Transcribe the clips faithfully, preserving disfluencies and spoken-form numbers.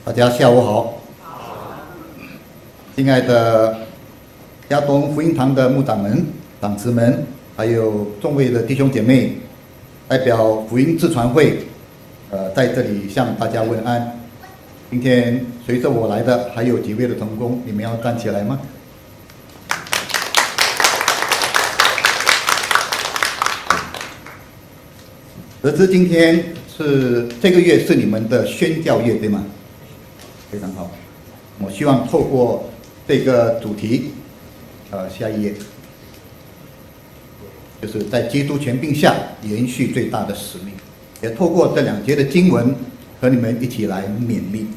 大家下午好。亲爱的亚东福音堂的牧长们、长子们，还有众位的弟兄姐妹，代表福音自传会，呃，在这里向大家问安。今天随着我来的还有几位的同工，你们要站起来吗？得知今天是这个月是你们的宣教月，对吗？非常好。我希望透过这个主题，呃，下一页，就是在基督权柄下延续最大的使命，也透过这两节的经文和你们一起来勉励。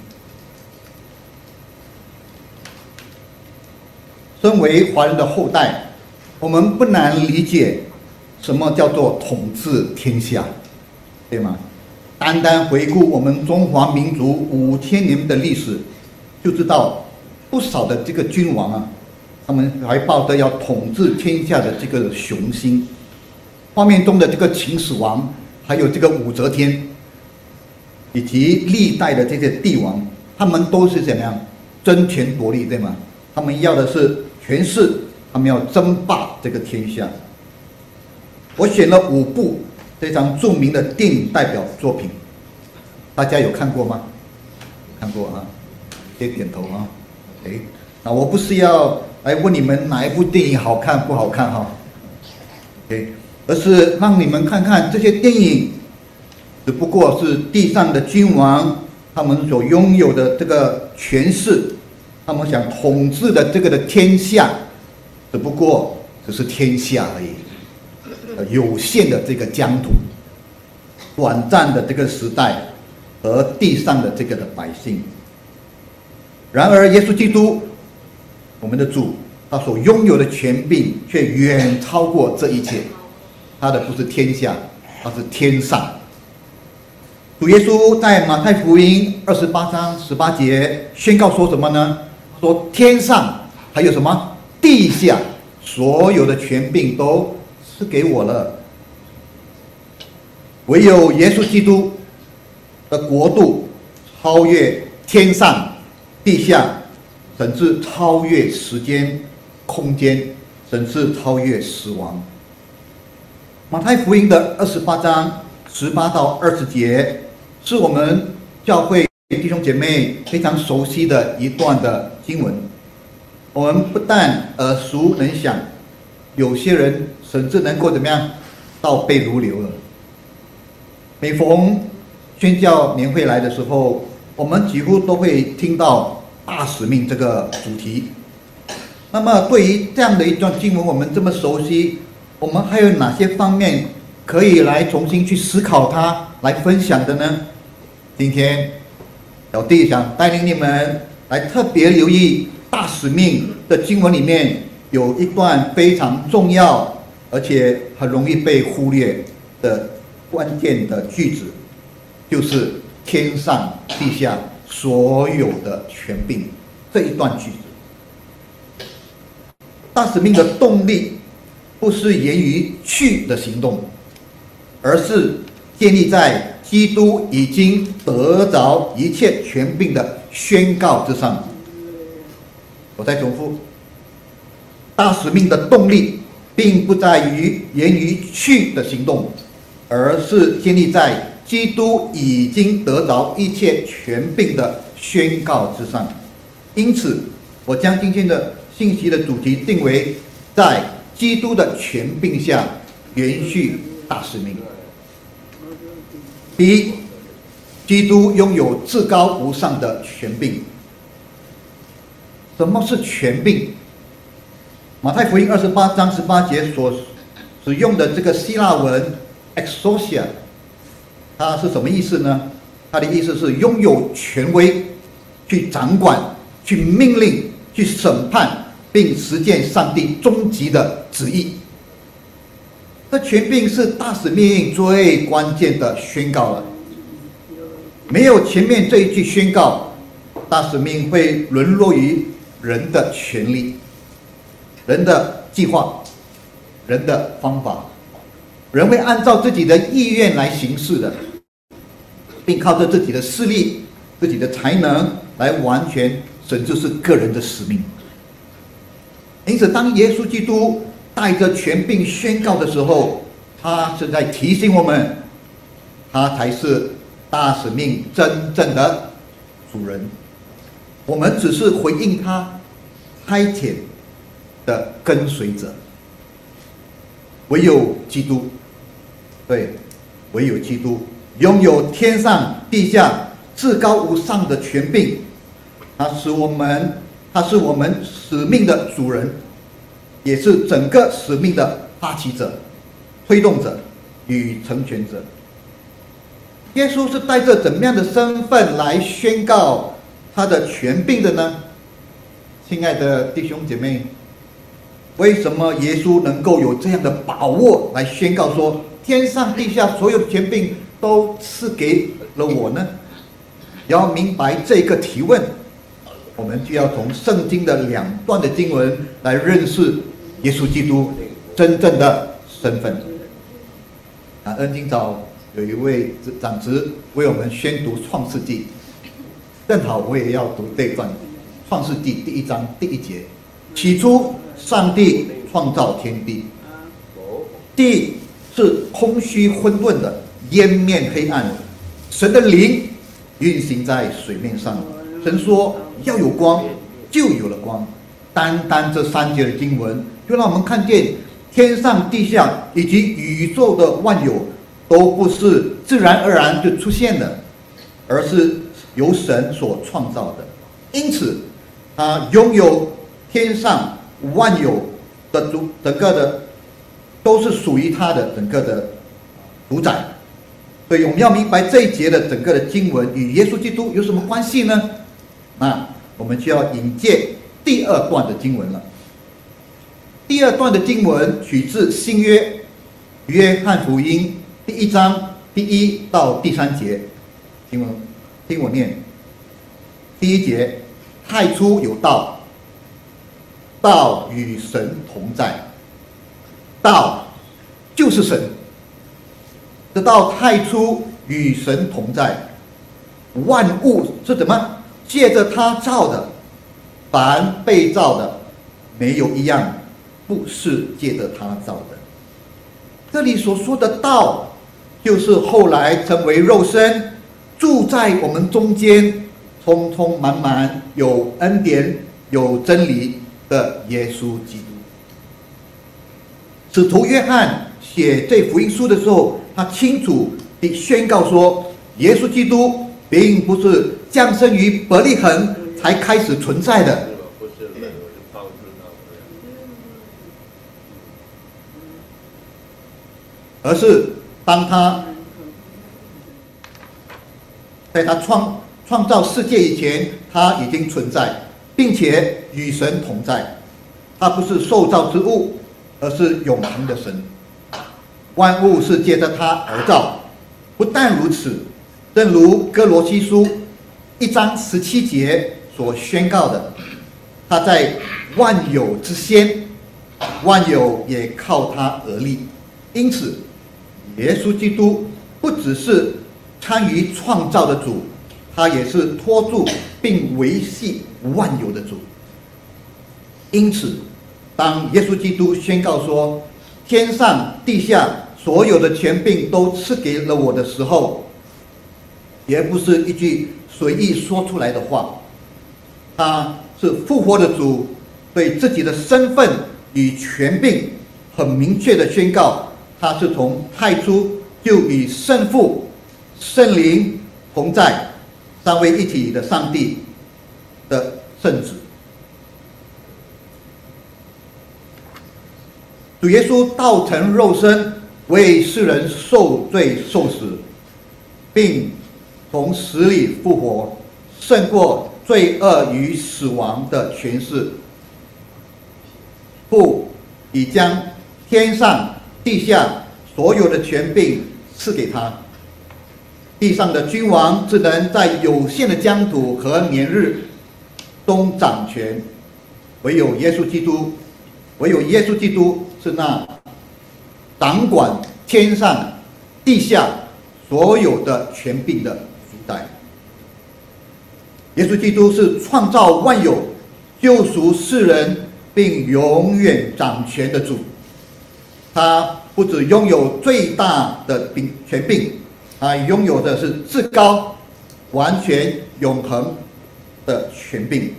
身为华人的后代，我们不难理解什么叫做统治天下，对吗？单单回顾我们中华民族五千年的历史，就知道不少的这个君王啊，他们还抱着要统治天下的这个雄心。画面中的这个秦始皇，还有这个武则天，以及历代的这些帝王，他们都是怎么样争权夺利，对吗？他们要的是权势，他们要争霸这个天下。我选了五部非常著名的电影代表作品，大家有看过吗？看过啊，先点头啊。哎，那我不是要来问你们哪一部电影好看不好看哈，哎，而是让你们看看这些电影只不过是地上的君王他们所拥有的这个权势，他们想统治的这个的天下，只不过只是天下而已。有限的这个疆土，短暂的这个时代和地上的这个的百姓。然而耶稣基督，我们的主，他所拥有的权柄却远超过这一切。他的不是天下，他是天上。主耶稣在马太福音二十八章十八节宣告说什么呢？说天上还有什么地下所有的权柄都是给我了，唯有耶稣基督的国度超越天上地下，甚至超越时间空间，甚至超越死亡。马太福音的二十八章十八到二十节是我们教会弟兄姐妹非常熟悉的一段的经文，我们不但耳熟能详，有些人甚至能够怎么样倒背如流了。每逢宣教年会来的时候，我们几乎都会听到大使命这个主题。那么对于这样的一段经文，我们这么熟悉，我们还有哪些方面可以来重新去思考它，来分享的呢？今天小弟想带领你们来特别留意大使命的经文里面有一段非常重要而且很容易被忽略的关键的句子，就是天上地下所有的权柄这一段句子。大使命的动力不是源于去的行动，而是建立在基督已经得着一切权柄的宣告之上。我再重复，大使命的动力并不在于源于去的行动，而是建立在基督已经得着一切权柄的宣告之上。因此我将今天的信息的主题定为在基督的权柄下延续大使命。第一，基督拥有至高无上的权柄。什么是权柄？马太福音二十八章十八节所使用的这个希腊文 exousia， 它是什么意思呢？它的意思是拥有权威，去掌管、去命令、去审判，并实践上帝终极的旨意。这权柄是大使命最关键的宣告了。没有前面这一句宣告，大使命会沦落于人的权利、人的计划、人的方法，人会按照自己的意愿来行事的，并靠着自己的势力自己的才能来完全神就是个人的使命。因此，当耶稣基督带着权柄宣告的时候，他是在提醒我们，他才是大使命真正的主人。我们只是回应他差遣的跟随者。唯有基督，对，唯有基督拥有天上地下至高无上的权柄，他使我们，他是我们使命的主人，也是整个使命的发起者、推动者与成全者。耶稣是带着怎么样的身份来宣告他的权柄的呢？亲爱的弟兄姐妹，为什么耶稣能够有这样的把握来宣告说，天上地下所有的权柄都赐给了我呢？要明白这个提问，我们就要从圣经的两段的经文来认识耶稣基督真正的身份。感恩今早有一位长子为我们宣读创世纪，正好我也要读这段创世纪第一章第一节。起初上帝创造天地，地是空虚混沌的，烟面黑暗，神的灵运行在水面上。神说要有光，就有了光。单单这三节的经文就让我们看见天上地下以及宇宙的万有都不是自然而然就出现的，而是由神所创造的。因此他拥有天上万有的主，整个的都是属于他的整个的主宰。所以我们要明白这一节的整个的经文与耶稣基督有什么关系呢？那我们就要引介第二段的经文了。第二段的经文取自新约约翰福音第一章第一到第三节经文，听我念。第一节，太初有道，道与神同在，道就是神。这道太初与神同在，万物是怎么借着他造的？凡被造的，没有一样不是借着他造的。这里所说的道，就是后来成为肉身，住在我们中间，充充满满有恩典有真理的耶稣基督。使徒约翰写这福音书的时候，他清楚地宣告说，耶稣基督并不是降生于伯利恒才开始存在的，而是当他在他创创造世界以前，他已经存在，并且与神同在。他不是受造之物，而是永恒的神。万物是借着他而造。不但如此，正如哥罗西书一章十七节所宣告的，他在万有之先，万有也靠他而立。因此耶稣基督不只是参与创造的主，他也是托住并维系万有的主。因此当耶稣基督宣告说，天上地下所有的权柄都赐给了我的时候，也不是一句随意说出来的话，他是复活的主对自己的身份与权柄很明确的宣告，他是从太初就与圣父圣灵同在，三位一体的上帝的圣子。主耶稣道成肉身，为世人受罪受死，并从死里复活，胜过罪恶与死亡的权势。父已将天上地下所有的权柄赐给他，地上的君王只能在有限的疆土和年日中掌权，唯有耶稣基督，唯有耶稣基督是那掌管天上地下所有的权柄的主宰。 耶稣基督是创造万有、救赎世人并永远掌权的主。他不只拥有最大的权柄，他拥有的是至高、完全、永恒的权柄。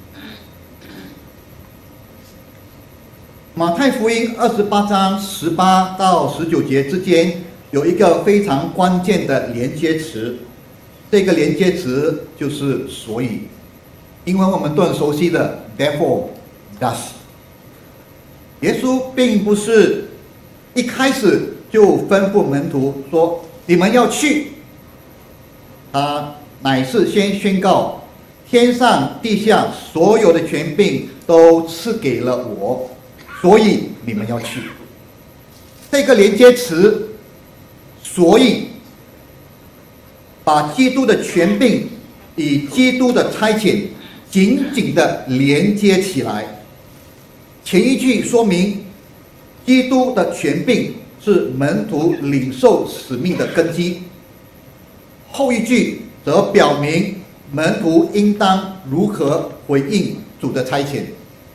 马太福音二十八章十八到十九节之间有一个非常关键的连接词，这个连接词就是所以。英文我们都很熟悉的 therefore、thus。耶稣并不是一开始就吩咐门徒说你们要去，他乃是先宣告天上地下所有的权柄都赐给了我，所以你们要去。这个连接词所以把基督的权柄与基督的差遣紧紧的连接起来。前一句说明基督的权柄是门徒领受使命的根基，后一句则表明门徒应当如何回应主的差遣。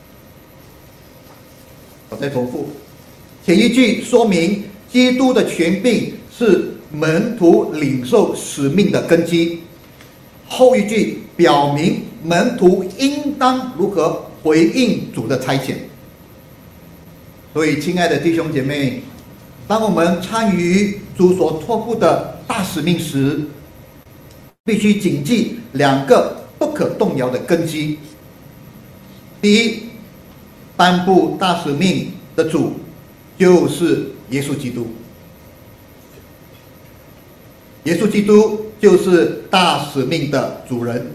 我再重复，前一句说明基督的权柄是门徒领受使命的根基，后一句表明门徒应当如何回应主的差遣。所以亲爱的弟兄姐妹，当我们参与主所托付的大使命时，必须谨记两个不可动摇的根基。第一，颁布大使命的主就是耶稣基督，耶稣基督就是大使命的主人。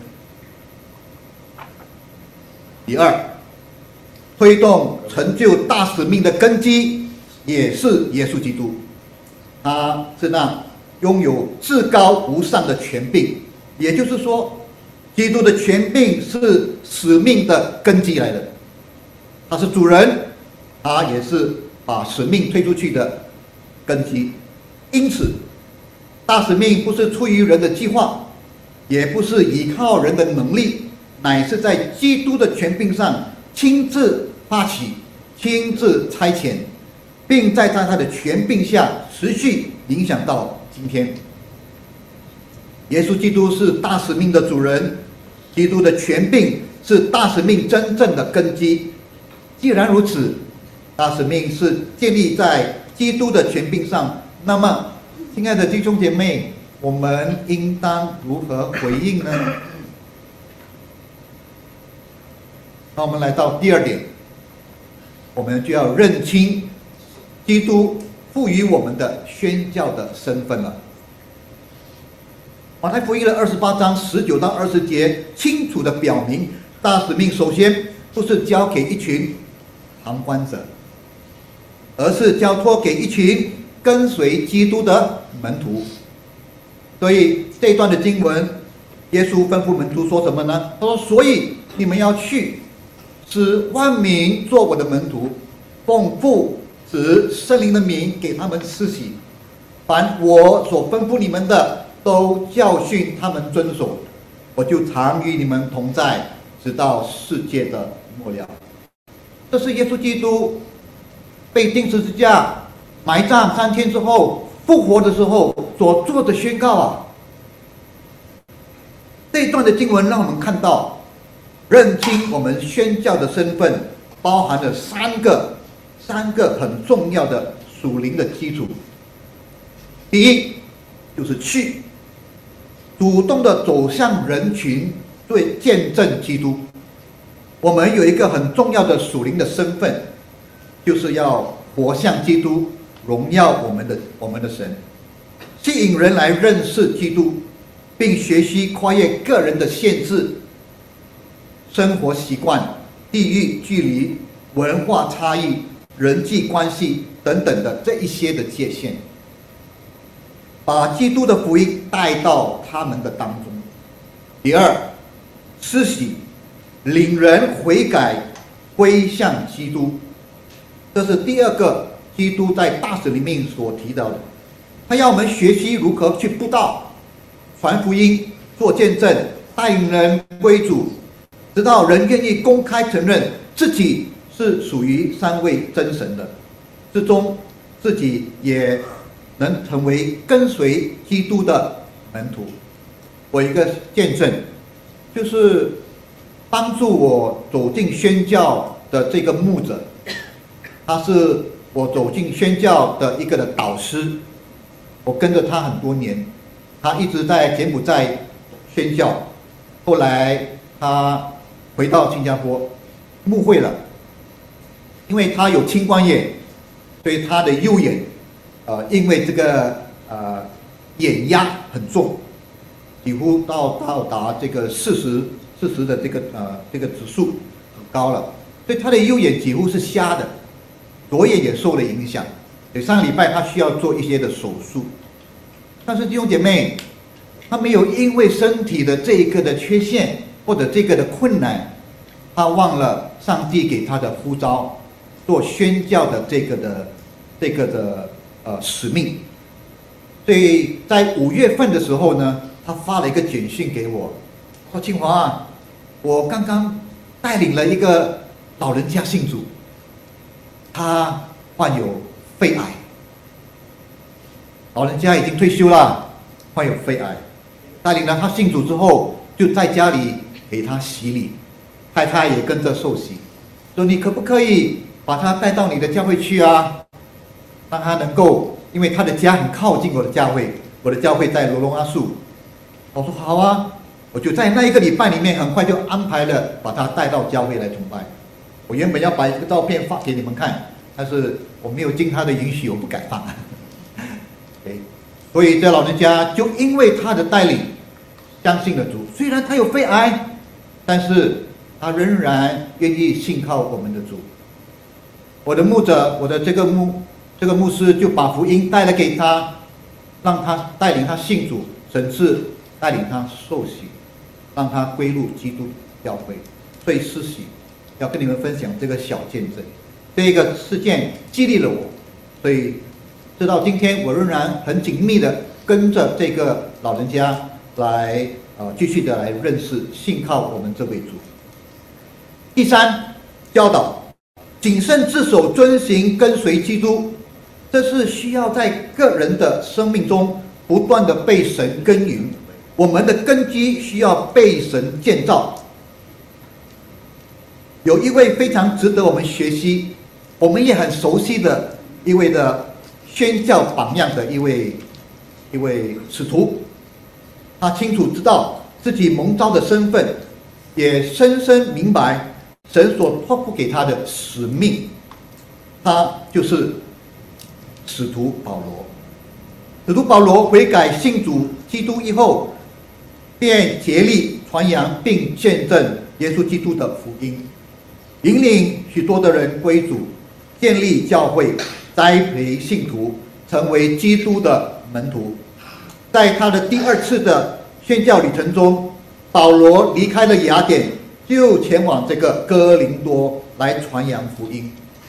第二，推动成就大使命的根基也是耶稣基督，他是那拥有至高无上的权柄，也就是说，基督的权柄是使命的根基来的。他是主人，他也是把使命推出去的根基。因此，大使命不是出于人的计划，也不是依靠人的能力，乃是在基督的权柄上亲自发起、亲自差遣，并在他的权柄下持续影响到今天。耶稣基督是大使命的主人，基督的权柄是大使命真正的根基。既然如此，大使命是建立在基督的权柄上，那么，亲爱的弟兄姐妹，我们应当如何回应呢？那我们来到第二点，我们就要认清基督赋予我们的宣教的身份了。马太福音的二十八章十九到二十节清楚地表明，大使命首先不是交给一群旁观者，而是交托给一群跟随基督的门徒。所以这一段的经文，耶稣吩咐门徒说什么呢？他说：“所以你们要去，使万民做我的门徒，奉父子圣灵的名给他们施洗，凡我所吩咐你们的，都教训他们遵守。我就常与你们同在，直到世界的末了。”这是耶稣基督被钉十字架、埋葬三天之后复活的时候所做的宣告啊！这一段的经文让我们看到，认清我们宣教的身份，包含了三个三个很重要的属灵的基础。第一，就是去，主动的走向人群，对见证基督。我们有一个很重要的属灵的身份，就是要活像基督，荣耀我们的我们的神，吸引人来认识基督，并学习跨越个人的限制、生活习惯、地域距离、文化差异、人际关系等等的这一些的界限，把基督的福音带到他们的当中。第二，施洗，领人悔改，归向基督。这是第二个基督在大使命所提到的，他要我们学习如何去布道、传福音、做见证、 带领人归主，直到人愿意公开承认自己是属于三位真神的，最终自己也能成为跟随基督的门徒。我一个见证，就是帮助我走进宣教的这个牧者，他是我走进宣教的一个的导师，我跟着他很多年，他一直在柬埔寨宣教，后来他回到新加坡牧会了，因为他有青光眼，所以他的右眼，呃，因为这个呃眼压很重，几乎到到达这个四十四十的这个呃这个指数很高了，所以他的右眼几乎是瞎的，左眼也受了影响。所以上个礼拜他需要做一些的手术，但是弟兄姐妹，他没有因为身体的这一个的缺陷或者这个的困难，他忘了上帝给他的呼召，做宣教的这个的这个的呃使命。所以在五月份的时候呢，他发了一个简讯给我，说：“清华啊，我刚刚带领了一个老人家信主，他患有肺癌，老人家已经退休了，患有肺癌，带领了他信主之后，就在家里给他洗礼，太太也跟着受洗，说你可不可以把他带到你的教会去啊？让他能够，因为他的家很靠近我的教会，我的教会在罗龙阿树。”我说好啊，我就在那一个礼拜里面，很快就安排了把他带到教会来崇拜。我原本要把一个照片发给你们看，但是我没有经他的允许，我不敢放。okay, 所以这老人家就因为他的带领，相信了主。虽然他有肺癌，但是他仍然愿意信靠我们的主。我的牧者，我的这个牧这个牧师就把福音带了给他，让他带领他信主，甚至带领他受洗，让他归入基督教会。所以施洗要跟你们分享这个小见证，这一个事件激励了我，所以直到今天我仍然很紧密的跟着这个老人家来呃继续的来认识信靠我们这位主。第三，教导谨慎自守，遵行跟随基督，这是需要在个人的生命中不断的被神耕耘，我们的根基需要被神建造。有一位非常值得我们学习，我们也很熟悉的一位的宣教榜样的一位一位使徒，他清楚知道自己蒙召的身份，也深深明白神所托付给他的使命，他就是使徒保罗。使徒保罗悔改信主基督以后，便竭力传扬并见证耶稣基督的福音，引领许多的人归主，建立教会，栽培信徒，成为基督的门徒。在他的第二次的宣教旅程中，保罗离开了雅典，就前往这个哥林多来传扬福音。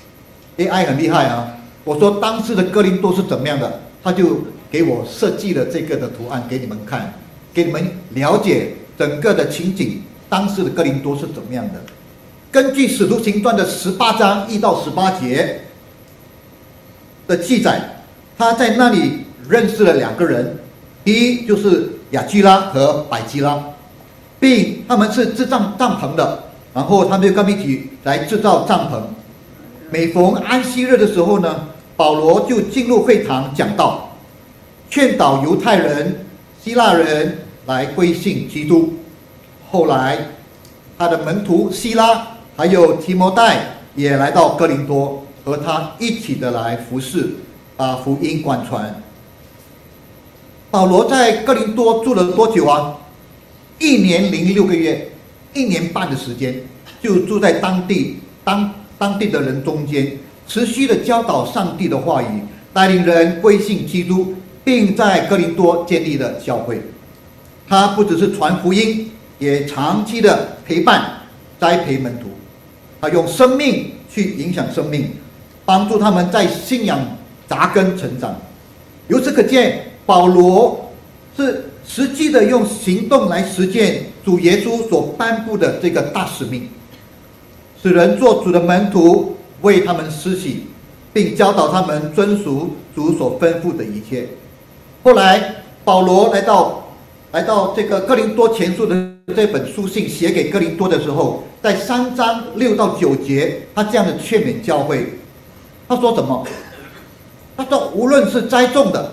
A I 很厉害啊！我说当时的哥林多是怎么样的，他就给我设计了这个的图案给你们看，给你们了解整个的情景，当时的哥林多是怎么样的。根据《使徒行传》的十八章一到十八节的记载，他在那里认识了两个人，第一就是雅居拉和百基拉，并他们是制造帐篷的，然后他们就跟他们一起来制造帐篷。每逢安息日的时候呢，保罗就进入会堂讲道，劝导犹太人、希腊人来归信基督。后来，他的门徒希拉还有提摩太也来到哥林多，和他一起的来服侍，把福音广传。保罗在哥林多住了多久啊？一年零六个月，一年半的时间，就住在当地当。当地的人中间，持续的教导上帝的话语，带领人归信基督，并在哥林多建立了教会。他不只是传福音，也长期的陪伴、栽培门徒。他用生命去影响生命，帮助他们在信仰扎根成长。由此可见，保罗是实际的用行动来实践主耶稣所颁布的这个大使命，使人做主的门徒，为他们施洗，并教导他们遵守主所吩咐的一切。后来保罗来到来到这个哥林多前书的这本书信写给哥林多的时候，在三章六到九节，他这样的劝勉教会。他说什么？他说无论是栽种的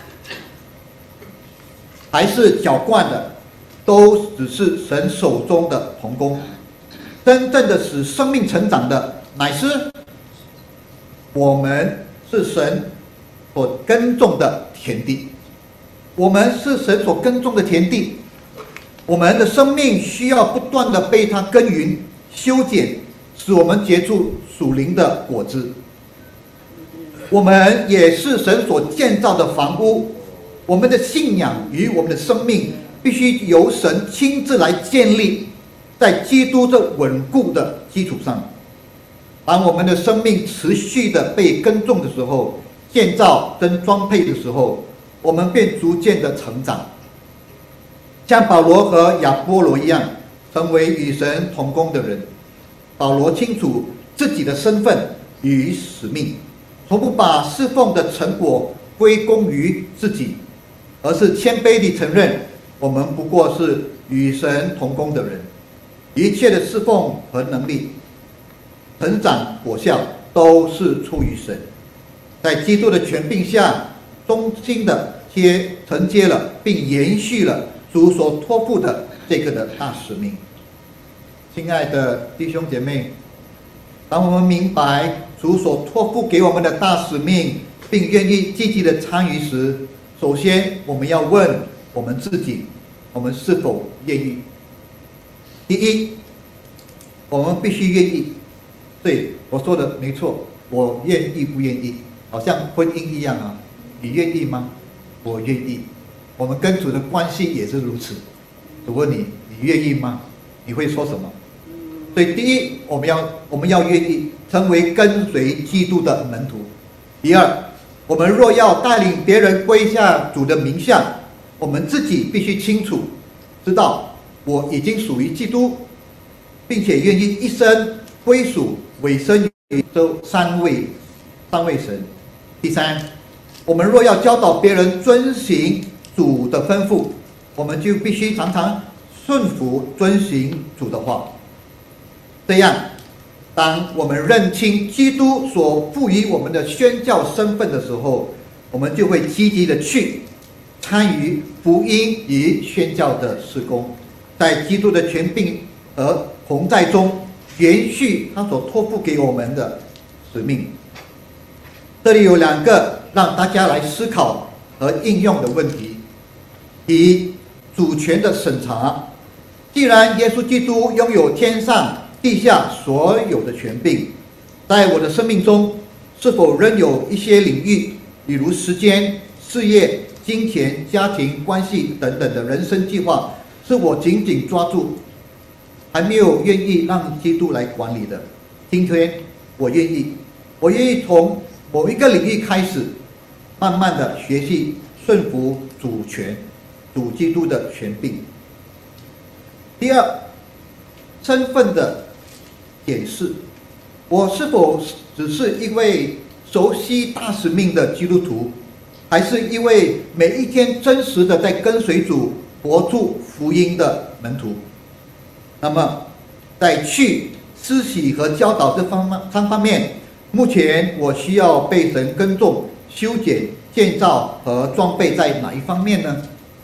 还是浇灌的，都只是神手中的童工，真正的使生命成长的乃是我们，是神所耕种的田地。我们是神所耕种的田地，我们的生命需要不断的被他耕耘修剪，使我们结出属灵的果子。我们也是神所建造的房屋，我们的信仰与我们的生命必须由神亲自来建立，在基督这稳固的基础上。当我们的生命持续的被耕种的时候，建造跟装配的时候，我们便逐渐的成长，像保罗和亚波罗一样，成为与神同工的人。保罗清楚自己的身份与使命，从不把侍奉的成果归功于自己，而是谦卑地承认我们不过是与神同工的人，一切的侍奉和能力、成长果效都是出于神，在基督的权柄下，忠心的接承接了并延续了主所托付的这个的大使命。亲爱的弟兄姐妹，当我们明白主所托付给我们的大使命，并愿意积极的参与时，首先我们要问我们自己，我们是否愿意？第一，我们必须愿意。对，我说的没错，我愿意不愿意？好像婚姻一样啊，你愿意吗？我愿意。我们跟主的关系也是如此。如果你你愿意吗？你会说什么？所以第一，我们要我们要愿意成为跟随基督的门徒。第二，我们若要带领别人归下主的名下，我们自己必须清楚知道我已经属于基督，并且愿意一生归属委身于这三位三位神。第三，我们若要教导别人遵行主的吩咐，我们就必须常常顺服遵行主的话。这样，当我们认清基督所赋予我们的宣教身份的时候，我们就会积极的去参与福音与宣教的事工，在基督的权柄和同在中延续他所托付给我们的使命。这里有两个让大家来思考和应用的问题：第一，主权的审查。既然耶稣基督拥有天上地下所有的权柄，在我的生命中，是否仍有一些领域，比如时间、事业、金钱、家庭关系等等的人生计划，是我紧紧抓住，还没有愿意让基督来管理的？今天我愿意，我愿意从某一个领域开始，慢慢的学习顺服主权，主基督的权柄。第二，身份的检视，我是否只是一位熟悉大使命的基督徒，还是一位每一天真实的在跟随主活出福音的门徒？那么在去施洗和教导这方面三方面，目前我需要被神耕种、修剪、建造和装备在哪一方面呢？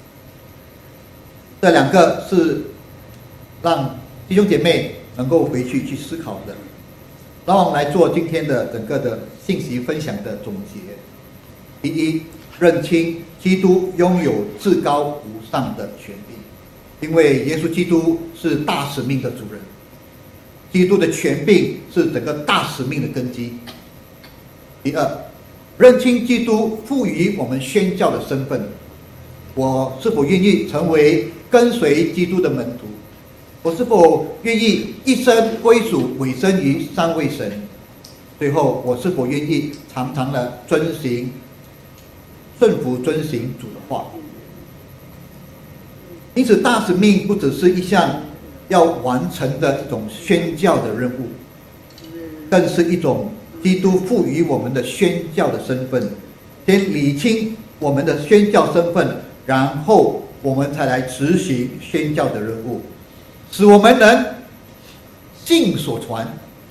这两个是让弟兄姐妹能够回去去思考的。让我们来做今天的整个的信息分享的总结。第一，认清基督拥有至高无上的权柄，因为耶稣基督是大使命的主人，基督的权柄是整个大使命的根基。第二，认清基督赋予我们宣教的身份，我是否愿意成为跟随基督的门徒？我是否愿意一生归属委身于三位神？最后，我是否愿意常常的遵行、顺服遵行主的话？ 因此，大使命不只是一项要完成的一种宣教的任务，更是一种基督赋予我们的宣教的身份。先理清我们的宣教身份，然后我们才来执行宣教的任务，使我们能信所传，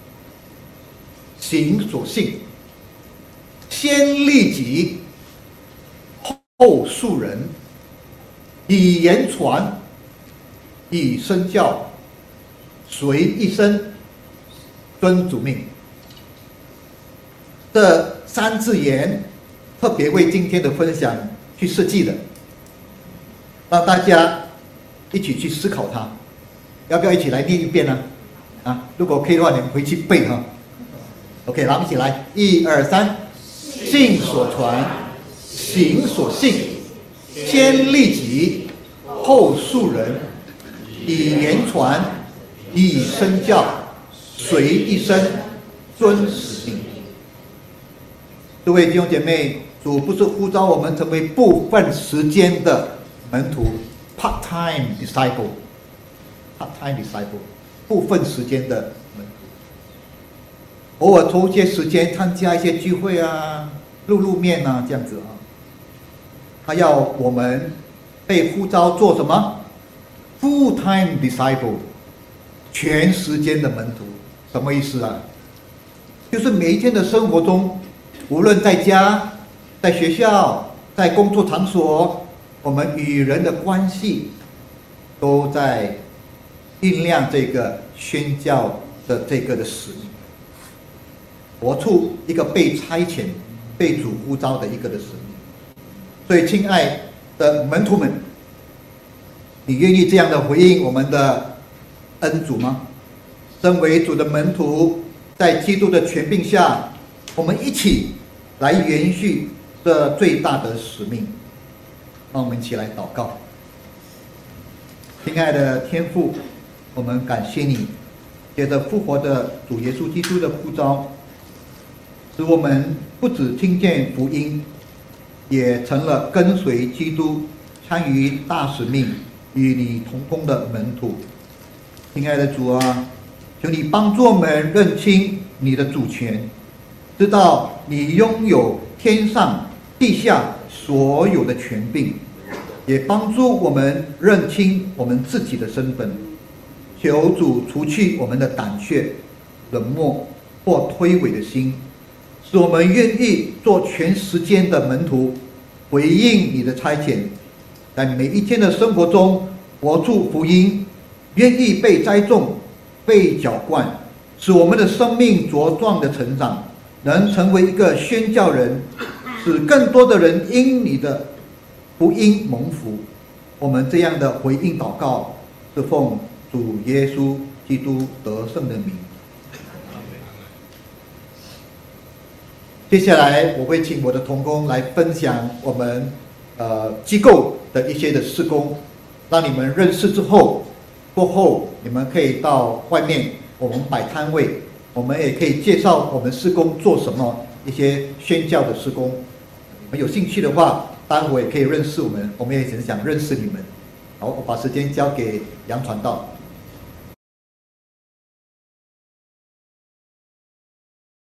行所信，先利己，后树人，以言传，以身教，随一生，遵主命。这三字言特别为今天的分享去设计的，让大家一起去思考它。要不要一起来念一遍呢？啊，如果可以的话，你们回去背哈。OK， 咱们一起来，一二三，信所传，行所信，先利己，后树人，以言传，以身教，随一生，遵使命。各位弟兄姐妹，主不是呼召我们成为部分时间的门徒 ，part-time disciple，part-time disciple， 部分时间的门徒，偶尔抽一些时间参加一些聚会啊，露露面啊，这样子啊。他要我们被呼召做什么 ？full-time disciple， 全时间的门徒，什么意思啊？就是每一天的生活中，无论在家、在学校、在工作场所，我们与人的关系，都在酝酿这个宣教的这个的使命，活出一个被差遣、被主呼召的一个的使命。所以，亲爱的门徒们，你愿意这样的回应我们的恩主吗？身为主的门徒，在基督的权柄下，我们一起来延续这最大的使命。让我们一起来祷告。亲爱的天父，我们感谢你，借着复活的主耶稣基督的呼召，使我们不只听见福音，也成了跟随基督、参与大使命、与你同工的门徒。亲爱的主啊，求你帮助我们认清你的主权，知道你拥有天上地下所有的权柄，也帮助我们认清我们自己的身份。求主除去我们的胆怯、冷漠或推诿的心，使我们愿意做全时间的门徒，回应你的差遣，在每一天的生活中活出福音，愿意被栽种、被浇灌，使我们的生命茁壮的成长，能成为一个宣教人，使更多的人因你的福音蒙福。我们这样的回应祷告，是奉主耶稣基督得胜的名。接下来我会请我的同工来分享我们呃机构的一些的事工，让你们认识之后，过后你们可以到外面我们摆摊位，我们也可以介绍我们事工做什么，一些宣教的事工。你们有兴趣的话，当然我也可以认识我们，我们也很想认识你们。好，我把时间交给杨传道。